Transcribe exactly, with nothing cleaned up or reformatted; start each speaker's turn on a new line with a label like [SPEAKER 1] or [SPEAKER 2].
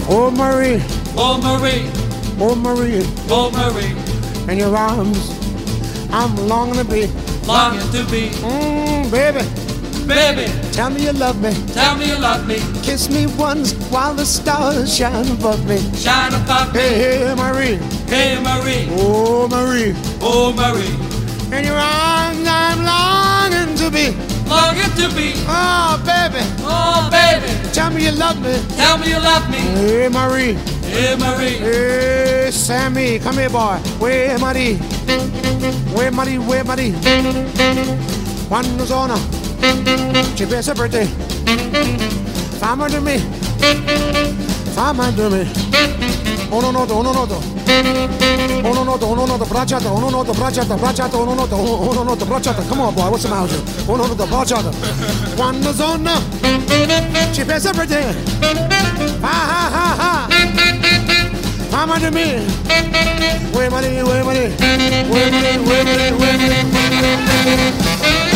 [SPEAKER 1] Oh Marie,
[SPEAKER 2] Oh Marie,
[SPEAKER 1] oh Marie,
[SPEAKER 2] oh Marie,
[SPEAKER 1] in your arms I'm longing to be.
[SPEAKER 2] longing to be.
[SPEAKER 1] Mmm, baby,
[SPEAKER 2] Baby,
[SPEAKER 1] tell me you love me.
[SPEAKER 2] tell me you love me.
[SPEAKER 1] Kiss me once while the stars shine above me.
[SPEAKER 2] Shine above me.
[SPEAKER 1] Hey, hey, Marie,
[SPEAKER 2] Hey Marie,
[SPEAKER 1] oh Marie,
[SPEAKER 2] oh Marie,
[SPEAKER 1] in your arms I'm longing to be.
[SPEAKER 2] longing to be.
[SPEAKER 1] Oh, baby,
[SPEAKER 2] Oh baby,
[SPEAKER 1] tell me you love me.
[SPEAKER 2] tell me you love me.
[SPEAKER 1] Hey, Marie,
[SPEAKER 2] Hey Marie,
[SPEAKER 1] hey, Sammy, come here, boy. Where Marie? Where Marie? Where Marie? Quando sono ci pensa per te. Fammi to me, fammi to me. Uno noto, uno noto. Uno noto, uno noto, bracciata, uno noto, bracciata, bracciata, uno noto, uno noto, bracciata. Come on, boy, what's the matter? Uno noto, bracciata. Quando sono ci pensa per te. Ha ha ha ha. Fammi to me. Where Marie? Where Marie? Where Marie? Where Marie? Where Marie?